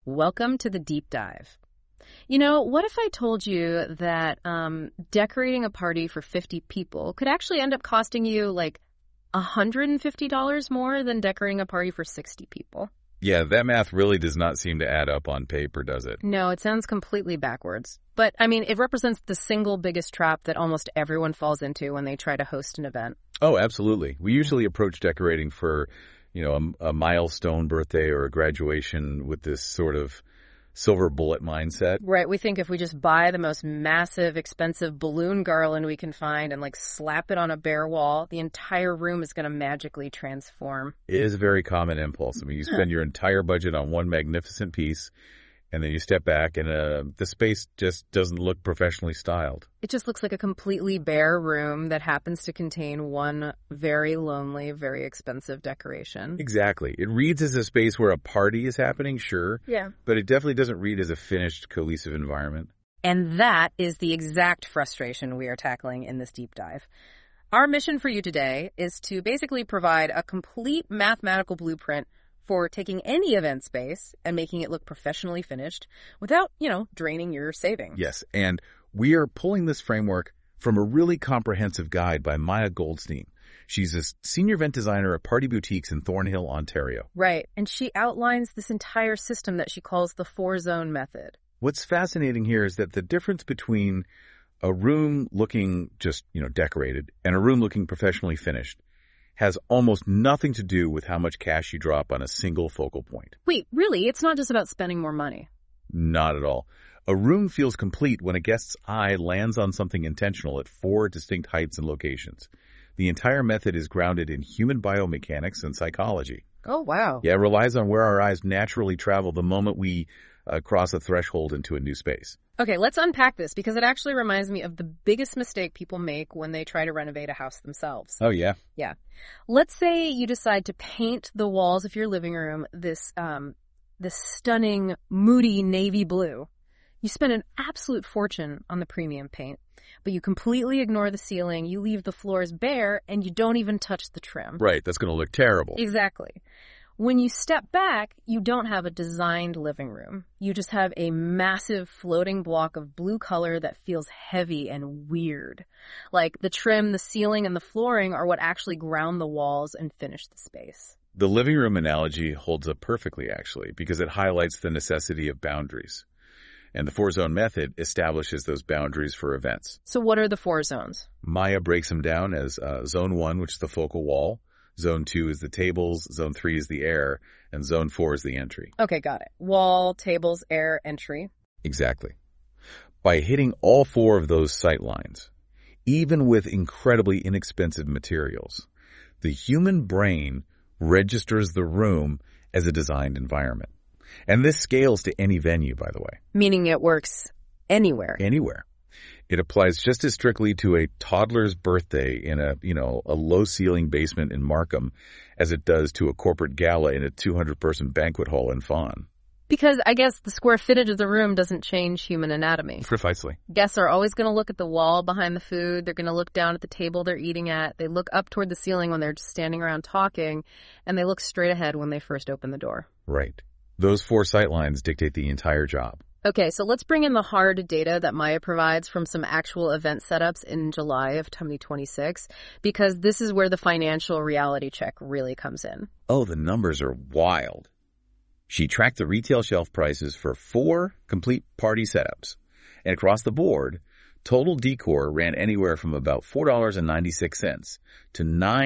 Welcome to the deep dive. What if I told you that decorating a party for 50 people could actually end up costing you like $150 more than decorating a party for 60 people? Yeah, that math really does not seem to add up on paper, does it? No, it sounds completely backwards. But, it represents the single biggest trap that almost everyone falls into when they try to host an event. Oh, absolutely. We usually approach decorating for, a milestone birthday or a graduation with this sort of silver bullet mindset. Right. We think if we just buy the most massive, expensive balloon garland we can find and slap it on a bare wall, the entire room is going to magically transform. It is a very common impulse. You spend your entire budget on one magnificent piece, and then you step back and the space just doesn't look professionally styled. It just looks like a completely bare room that happens to contain one very lonely, very expensive decoration. Exactly. It reads as a space where a party is happening, sure. Yeah. But it definitely doesn't read as a finished, cohesive environment. And that is the exact frustration we are tackling in this deep dive. Our mission for you today is to basically provide a complete mathematical blueprint for taking any event space and making it look professionally finished without, draining your savings. Yes, and we are pulling this framework from a really comprehensive guide by Maya Goldstein. She's a senior event designer at Party Boutiques in Thornhill, Ontario. Right, and she outlines this entire system that she calls the 4-zone method. What's fascinating here is that the difference between a room looking just, decorated and a room looking professionally finished has almost nothing to do with how much cash you drop on a single focal point. Wait, really? It's not just about spending more money? Not at all. A room feels complete when a guest's eye lands on something intentional at 4 distinct heights and locations. The entire method is grounded in human biomechanics and psychology. Oh, wow. Yeah, it relies on where our eyes naturally travel the moment we cross a threshold into a new space. Okay, let's unpack this because it actually reminds me of the biggest mistake people make when they try to renovate a house themselves. Oh, yeah? Yeah. Let's say you decide to paint the walls of your living room this stunning, moody navy blue. You spend an absolute fortune on the premium paint, but you completely ignore the ceiling, you leave the floors bare, and you don't even touch the trim. Right, that's going to look terrible. Exactly. When you step back, you don't have a designed living room. You just have a massive floating block of blue color that feels heavy and weird. Like the trim, the ceiling, and the flooring are what actually ground the walls and finish the space. The living room analogy holds up perfectly, actually, because it highlights the necessity of boundaries. And the 4-zone method establishes those boundaries for events. So what are the 4 zones? Maya breaks them down as Zone 1, which is the focal wall. Zone 2 is the tables, Zone 3 is the air, and Zone 4 is the entry. Okay, got it. Wall, tables, air, entry. Exactly. By hitting all 4 of those sight lines, even with incredibly inexpensive materials, the human brain registers the room as a designed environment. And this scales to any venue, by the way. Meaning it works anywhere. Anywhere. It applies just as strictly to a toddler's birthday in a low-ceiling basement in Markham as it does to a corporate gala in a 200-person banquet hall in Fawn. Because I guess the square footage of the room doesn't change human anatomy. Precisely. Guests are always going to look at the wall behind the food. They're going to look down at the table they're eating at. They look up toward the ceiling when they're just standing around talking. And they look straight ahead when they first open the door. Right. Those 4 sight lines dictate the entire job. Okay, so let's bring in the hard data that Maya provides from some actual event setups in July of 2026, because this is where the financial reality check really comes in. Oh, the numbers are wild. She tracked the retail shelf prices for 4 complete party setups, and across the board, total decor ran anywhere from about $4.96 to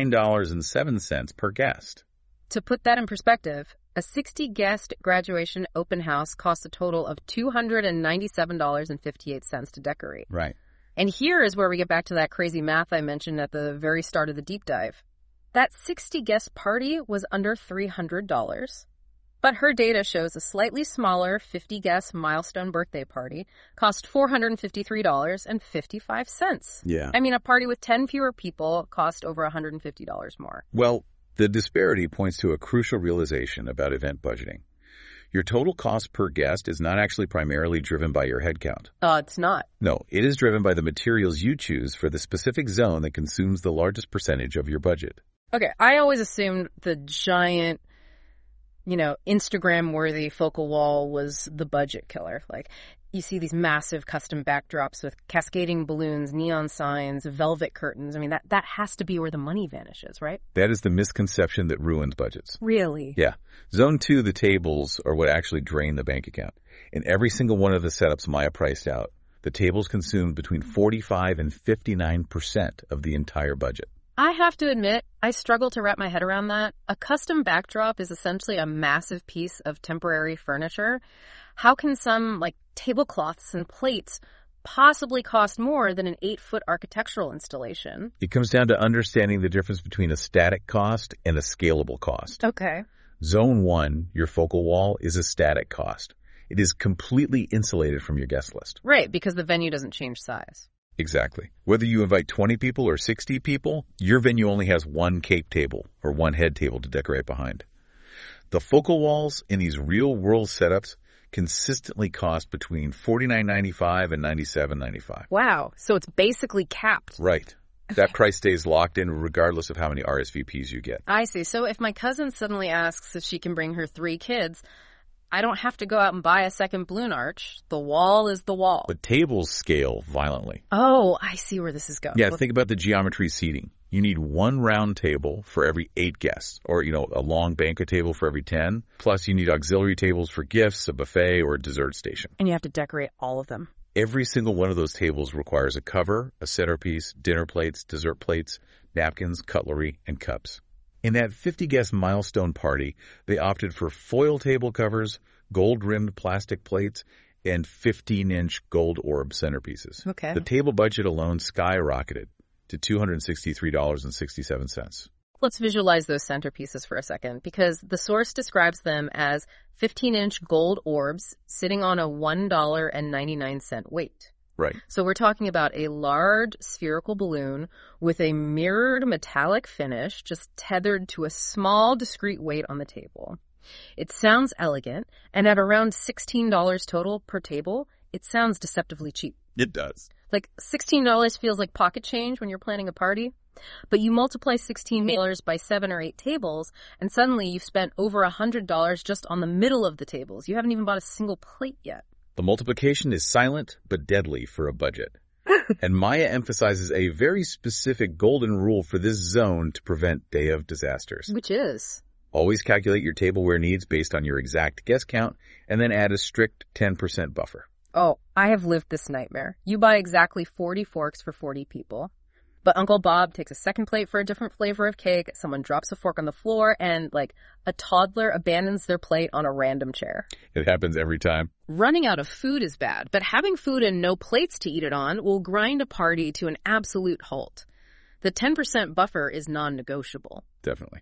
$9.07 per guest. To put that in perspective, a 60-guest graduation open house costs a total of $297.58 to decorate. Right. And here is where we get back to that crazy math I mentioned at the very start of the deep dive. That 60-guest party was under $300, but her data shows a slightly smaller 50-guest milestone birthday party cost $453.55. Yeah. A party with 10 fewer people cost over $150 more. Well, the disparity points to a crucial realization about event budgeting. Your total cost per guest is not actually primarily driven by your headcount. It's not. No, it is driven by the materials you choose for the specific zone that consumes the largest percentage of your budget. Okay, I always assumed the giant Instagram-worthy focal wall was the budget killer. Like, you see these massive custom backdrops with cascading balloons, neon signs, velvet curtains. I mean, that has to be where the money vanishes, right? That is the misconception that ruins budgets. Really? Yeah. Zone 2, the tables are what actually drain the bank account. In every single one of the setups Maya priced out, the tables consumed between 45 and 59% of the entire budget. I have to admit, I struggle to wrap my head around that. A custom backdrop is essentially a massive piece of temporary furniture. How can some, tablecloths and plates possibly cost more than an 8-foot architectural installation? It comes down to understanding the difference between a static cost and a scalable cost. Okay. Zone 1, your focal wall, is a static cost. It is completely insulated from your guest list. Right, because the venue doesn't change size. Exactly. Whether you invite 20 people or 60 people, your venue only has one cape table or one head table to decorate behind. The focal walls in these real-world setups consistently cost between $49.95 and $97.95. Wow, so it's basically capped. Right. That price stays locked in regardless of how many RSVPs you get. I see. So if my cousin suddenly asks if she can bring her 3 kids, I don't have to go out and buy a second balloon arch. The wall is the wall. But tables scale violently. Oh, I see where this is going. Yeah, think about the geometry seating. You need one round table for every 8 guests, or, a long banquet table for every 10. Plus, you need auxiliary tables for gifts, a buffet, or a dessert station. And you have to decorate all of them. Every single one of those tables requires a cover, a centerpiece, dinner plates, dessert plates, napkins, cutlery, and cups. In that 50-guest milestone party, they opted for foil table covers, gold-rimmed plastic plates, and 15-inch gold orb centerpieces. Okay. The table budget alone skyrocketed to $263.67. Let's visualize those centerpieces for a second, because the source describes them as 15-inch gold orbs sitting on a $1.99 weight. Right. So we're talking about a large spherical balloon with a mirrored metallic finish just tethered to a small discrete weight on the table. It sounds elegant, and at around $16 total per table, it sounds deceptively cheap. It does. Like $16 feels like pocket change when you're planning a party, but you multiply $16 by 7 or 8 tables, and suddenly you've spent over $100 just on the middle of the tables. You haven't even bought a single plate yet. The multiplication is silent but deadly for a budget. And Maya emphasizes a very specific golden rule for this zone to prevent day of disasters. Which is? Always calculate your tableware needs based on your exact guest count, and then add a strict 10% buffer. Oh, I have lived this nightmare. You buy exactly 40 forks for 40 people. But Uncle Bob takes a second plate for a different flavor of cake, someone drops a fork on the floor, and, a toddler abandons their plate on a random chair. It happens every time. Running out of food is bad, but having food and no plates to eat it on will grind a party to an absolute halt. The 10% buffer is non-negotiable. Definitely.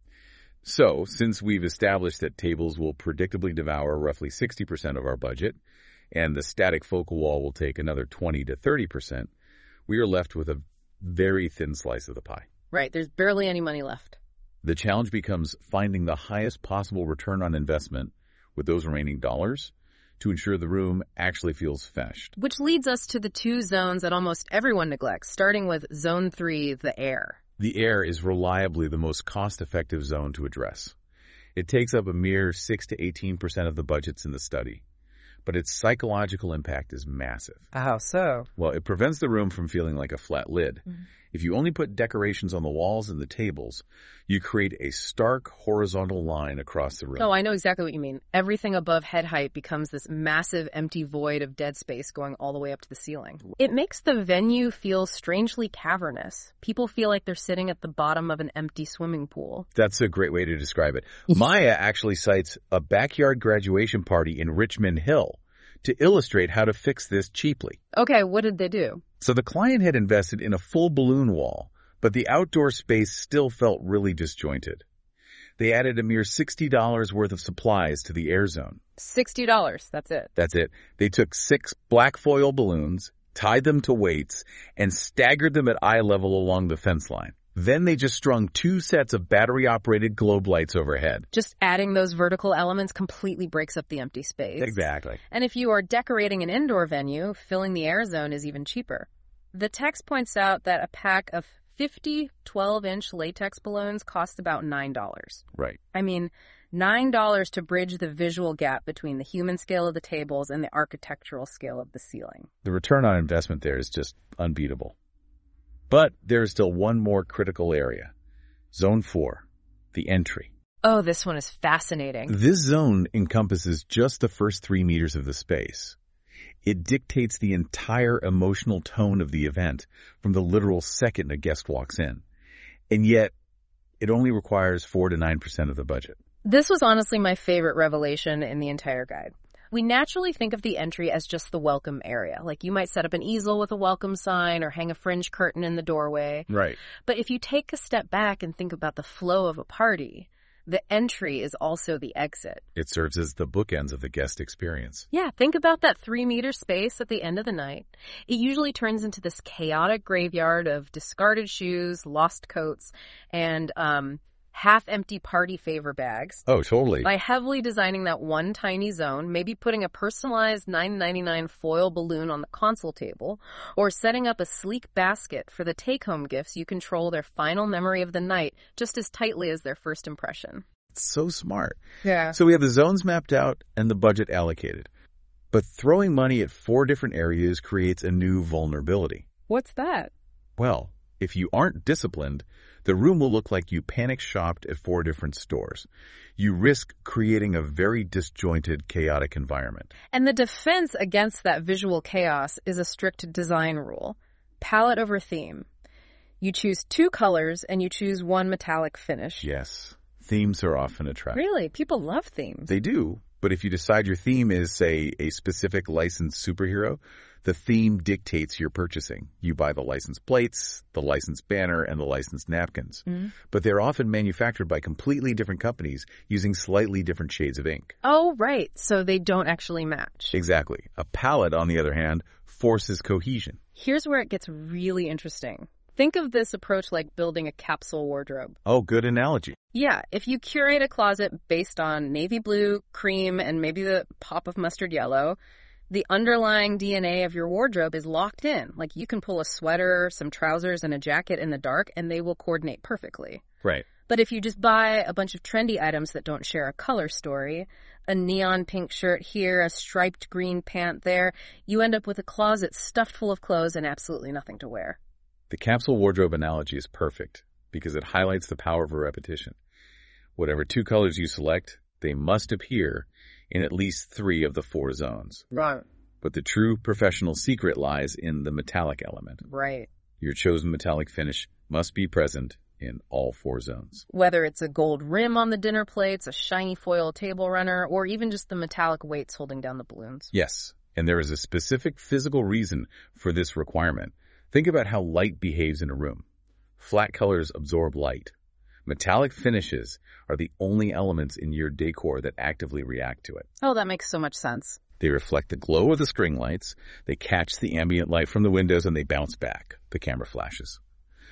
So, since we've established that tables will predictably devour roughly 60% of our budget, and the static focal wall will take another 20 to 30%, we are left with a very thin slice of the pie. Right, there's barely any money left. The challenge becomes finding the highest possible return on investment with those remaining dollars to ensure the room actually feels finished. Which leads us to the 2 zones that almost everyone neglects, starting with Zone 3, the air. The air is reliably the most cost-effective zone to address. It takes up a mere 6 to 18% of the budgets in the study. But its psychological impact is massive. How so? Well, it prevents the room from feeling like a flat lid. Mm-hmm. If you only put decorations on the walls and the tables, you create a stark horizontal line across the room. Oh, I know exactly what you mean. Everything above head height becomes this massive empty void of dead space going all the way up to the ceiling. It makes the venue feel strangely cavernous. People feel like they're sitting at the bottom of an empty swimming pool. That's a great way to describe it. Maya actually cites a backyard graduation party in Richmond Hill to illustrate how to fix this cheaply. Okay, what did they do? So the client had invested in a full balloon wall, but the outdoor space still felt really disjointed. They added a mere $60 worth of supplies to the air zone. $60, that's it. That's it. They took 6 black foil balloons, tied them to weights, and staggered them at eye level along the fence line. Then they just strung 2 sets of battery-operated globe lights overhead. Just adding those vertical elements completely breaks up the empty space. Exactly. And if you are decorating an indoor venue, filling the air zone is even cheaper. The text points out that a pack of 50 12-inch latex balloons costs about $9. Right. I mean, $9 to bridge the visual gap between the human scale of the tables and the architectural scale of the ceiling. The return on investment there is just unbeatable. But there is still one more critical area. Zone 4, the entry. Oh, this one is fascinating. This zone encompasses just the first 3 meters of the space. It dictates the entire emotional tone of the event from the literal second a guest walks in. And yet, it only requires 4 to 9% of the budget. This was honestly my favorite revelation in the entire guide. We naturally think of the entry as just the welcome area. Like you might set up an easel with a welcome sign or hang a fringe curtain in the doorway. Right. But if you take a step back and think about the flow of a party, the entry is also the exit. It serves as the bookends of the guest experience. Yeah, think about that 3-meter space at the end of the night. It usually turns into this chaotic graveyard of discarded shoes, lost coats, and half-empty party favor bags. Oh, totally. By heavily designing that one tiny zone, maybe putting a personalized $9.99 foil balloon on the console table, or setting up a sleek basket for the take-home gifts, you control their final memory of the night just as tightly as their first impression. It's so smart. Yeah. So we have the zones mapped out and the budget allocated. But throwing money at 4 different areas creates a new vulnerability. What's that? Well, if you aren't disciplined, the room will look like you panic shopped at 4 different stores. You risk creating a very disjointed, chaotic environment. And the defense against that visual chaos is a strict design rule. Palette over theme. You choose 2 colors and you choose 1 metallic finish. Yes, themes are often a trap. Really? People love themes. They do, but if you decide your theme is, say, a specific licensed superhero, the theme dictates your purchasing. You buy the license plates, the license banner, and the licensed napkins. Mm-hmm. But they're often manufactured by completely different companies using slightly different shades of ink. Oh, right. So they don't actually match. Exactly. A palette, on the other hand, forces cohesion. Here's where it gets really interesting. Think of this approach like building a capsule wardrobe. Oh, good analogy. Yeah, if you curate a closet based on navy blue, cream, and maybe the pop of mustard yellow, the underlying DNA of your wardrobe is locked in. Like you can pull a sweater, some trousers, and a jacket in the dark, and they will coordinate perfectly. Right. But if you just buy a bunch of trendy items that don't share a color story, a neon pink shirt here, a striped green pant there, you end up with a closet stuffed full of clothes and absolutely nothing to wear. The capsule wardrobe analogy is perfect because it highlights the power of a repetition. Whatever 2 colors you select, they must appear in at least 3 of the 4 zones. Right. But the true professional secret lies in the metallic element. Right. Your chosen metallic finish must be present in all 4 zones. Whether it's a gold rim on the dinner plates, a shiny foil table runner, or even just the metallic weights holding down the balloons. Yes, and there is a specific physical reason for this requirement. Think about how light behaves in a room. Flat colors absorb light. Metallic finishes are the only elements in your decor that actively react to it. Oh, that makes so much sense. They reflect the glow of the string lights, they catch the ambient light from the windows, and they bounce back. The camera flashes.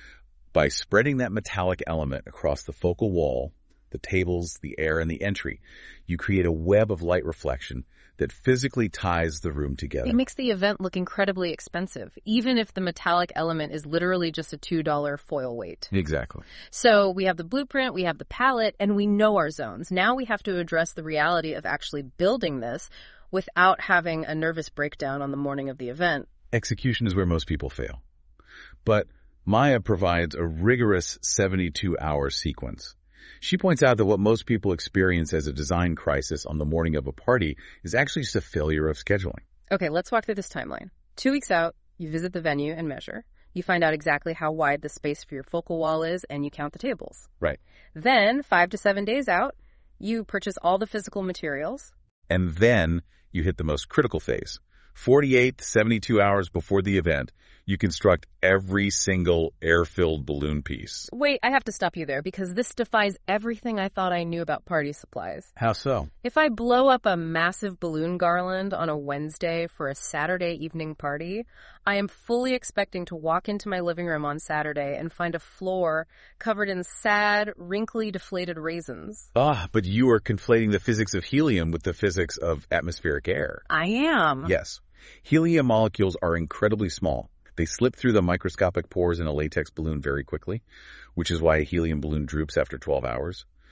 By spreading that metallic element across the focal wall, the tables, the air, and the entry, you create a web of light reflection that physically ties the room together. It makes the event look incredibly expensive, even if the metallic element is literally just a $2 foil weight. Exactly. So we have the blueprint, we have the palette, and we know our zones. Now we have to address the reality of actually building this without having a nervous breakdown on the morning of the event. Execution is where most people fail. But Maya provides a rigorous 72-hour sequence. She points out that what most people experience as a design crisis on the morning of a party is actually just a failure of scheduling. Okay, let's walk through this timeline. 2 weeks out, you visit the venue and measure. You find out exactly how wide the space for your focal wall is, and you count the tables. Right. Then, 5 to 7 days out, you purchase all the physical materials. And then you hit the most critical phase. 48 to 72 hours before the event, you construct every single air-filled balloon piece. Wait, I have to stop you there because this defies everything I thought I knew about party supplies. How so? If I blow up a massive balloon garland on a Wednesday for a Saturday evening party, I am fully expecting to walk into my living room on Saturday and find a floor covered in sad, wrinkly, deflated raisins. But you are conflating the physics of helium with the physics of atmospheric air. I am. Yes. Helium molecules are incredibly small. They slip through the microscopic pores in a latex balloon very quickly, which is why a helium balloon droops after 12 hours.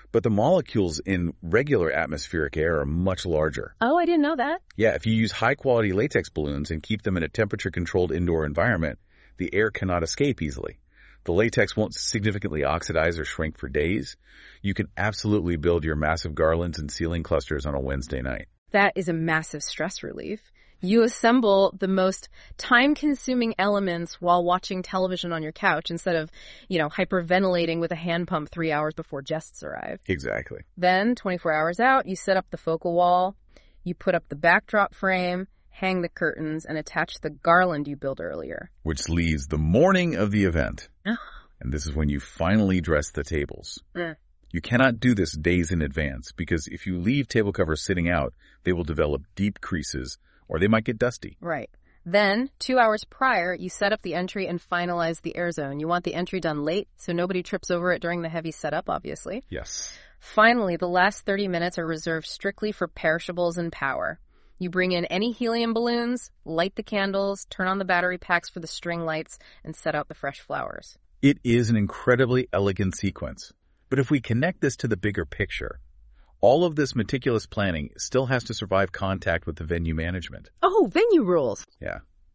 But the molecules in regular atmospheric air are much larger. Oh, I didn't know that. Yeah, if you use high-quality latex balloons and keep them in a temperature-controlled indoor environment, the air cannot escape easily. The latex won't significantly oxidize or shrink for days. You can absolutely build your massive garlands and ceiling clusters on a Wednesday night. That is a massive stress relief. You assemble the most time-consuming elements while watching television on your couch instead of, hyperventilating with a hand pump 3 hours before guests arrive. Exactly. Then, 24 hours out, you set up the focal wall, you put up the backdrop frame, hang the curtains, and attach the garland you built earlier. Which leaves the morning of the event. And this is when you finally dress the tables. You cannot do this days in advance because if you leave table covers sitting out, they will develop deep creases or they might get dusty. Right. Then, 2 hours prior, you set up the entry and finalize the air zone. You want the entry done late so nobody trips over it during the heavy setup, obviously. Yes. Finally, the last 30 minutes are reserved strictly for perishables and power. You bring in any helium balloons, light the candles, turn on the battery packs for the string lights, and set out the fresh flowers. It is an incredibly elegant sequence. But if we connect this to the bigger picture, all of this meticulous planning still has to survive contact with the venue management. Oh, venue rules. Yeah.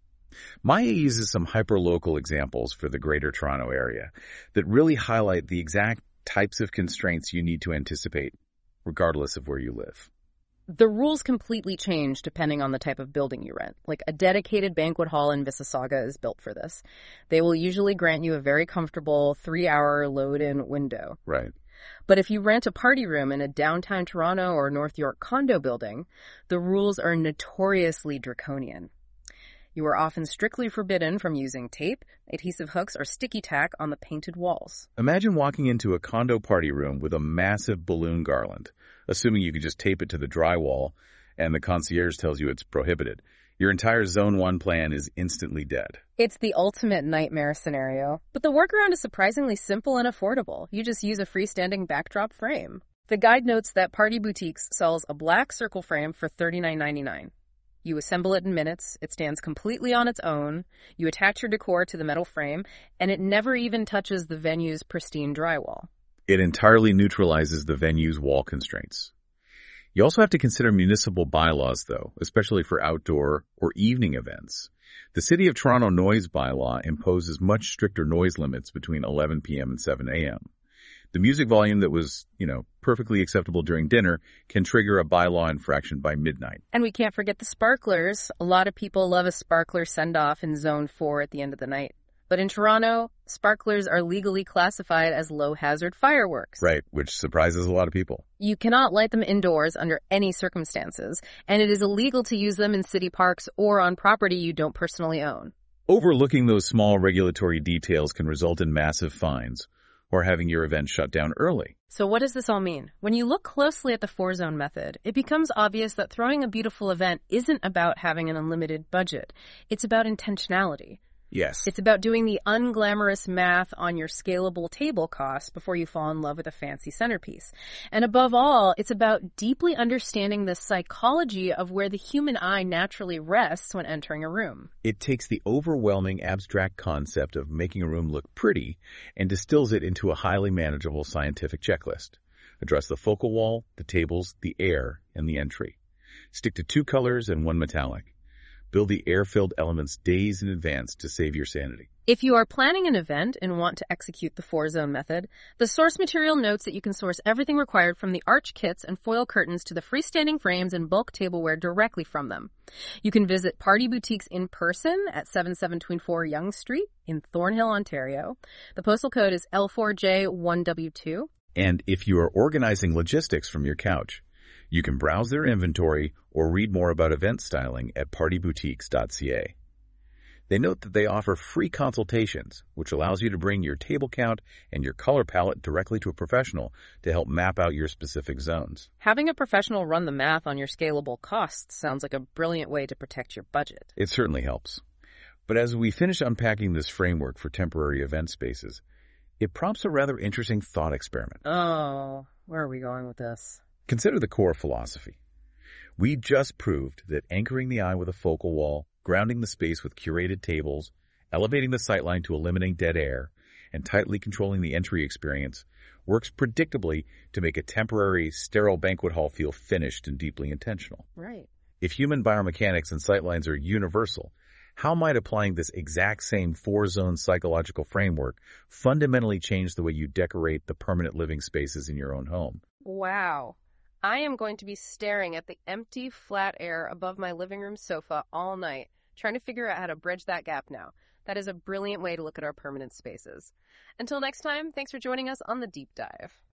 Maya uses some hyper-local examples for the Greater Toronto area that really highlight the exact types of constraints you need to anticipate, regardless of where you live. The rules completely change depending on the type of building you rent. Like a dedicated banquet hall in Mississauga is built for this. They will usually grant you a very comfortable 3-hour load-in window. Right. But if you rent a party room in a downtown Toronto or North York condo building, the rules are notoriously draconian. You are often strictly forbidden from using tape, adhesive hooks, or sticky tack on the painted walls. Imagine walking into a condo party room with a massive balloon garland, assuming you could just tape it to the drywall and the concierge tells you it's prohibited. Your entire Zone 1 plan is instantly dead. It's the ultimate nightmare scenario. But the workaround is surprisingly simple and affordable. You just use a freestanding backdrop frame. The guide notes that Party Boutiques sells a black circle frame for $39.99. You assemble it in minutes, it stands completely on its own, you attach your decor to the metal frame, and it never even touches the venue's pristine drywall. It entirely neutralizes the venue's wall constraints. You also have to consider municipal bylaws, though, especially for outdoor or evening events. The City of Toronto noise bylaw imposes much stricter noise limits between 11 p.m. and 7 a.m. The music volume that was, perfectly acceptable during dinner can trigger a bylaw infraction by midnight. And we can't forget the sparklers. A lot of people love a sparkler send-off in Zone 4 at the end of the night. But in Toronto, sparklers are legally classified as low-hazard fireworks. Right, which surprises a lot of people. You cannot light them indoors under any circumstances, and it is illegal to use them in city parks or on property you don't personally own. Overlooking those small regulatory details can result in massive fines or having your event shut down early. So what does this all mean? When you look closely at the 4-zone method, it becomes obvious that throwing a beautiful event isn't about having an unlimited budget. It's about intentionality. Yes. It's about doing the unglamorous math on your scalable table costs before you fall in love with a fancy centerpiece. And above all, it's about deeply understanding the psychology of where the human eye naturally rests when entering a room. It takes the overwhelming abstract concept of making a room look pretty and distills it into a highly manageable scientific checklist. Address the focal wall, the tables, the air, and the entry. Stick to 2 colors and 1 metallic. Build the air-filled elements days in advance to save your sanity. If you are planning an event and want to execute the 4-zone method, the source material notes that you can source everything required from the arch kits and foil curtains to the freestanding frames and bulk tableware directly from them. You can visit Party Boutiques in person at 7724 Yonge Street in Thornhill, Ontario. The postal code is L4J1W2. And if you are organizing logistics from your couch, you can browse their inventory or read more about event styling at partyboutiques.ca. They note that they offer free consultations, which allows you to bring your table count and your color palette directly to a professional to help map out your specific zones. Having a professional run the math on your scalable costs sounds like a brilliant way to protect your budget. It certainly helps. But as we finish unpacking this framework for temporary event spaces, it prompts a rather interesting thought experiment. Oh, where are we going with this? Consider the core philosophy. We just proved that anchoring the eye with a focal wall, grounding the space with curated tables, elevating the sightline to eliminate dead air, and tightly controlling the entry experience works predictably to make a temporary, sterile banquet hall feel finished and deeply intentional. Right. If human biomechanics and sightlines are universal, how might applying this exact same four-zone psychological framework fundamentally change the way you decorate the permanent living spaces in your own home? Wow. I am going to be staring at the empty, flat air above my living room sofa all night, trying to figure out how to bridge that gap now. That is a brilliant way to look at our permanent spaces. Until next time, thanks for joining us on The Deep Dive.